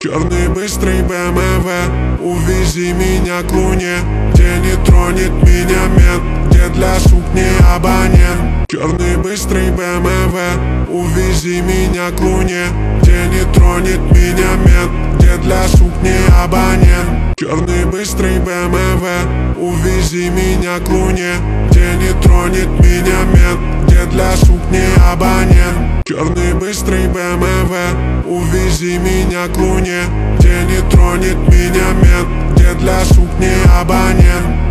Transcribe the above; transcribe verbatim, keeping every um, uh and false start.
Черный быстрый бэ эм вэ, увези меня к луне, где не тронет меня мент, где для сук не абонент. Черный быстрый бэ эм вэ, увези меня к луне, где не тронет меня мент, где для сук не абонент. Черный быстрый бэ эм вэ, увези меня к луне, где не тронет меня мент, где для сук не абонент. Черный быстрый бэ эм вэ, увези меня к луне, где не тронет меня мент, где для сук не абонент.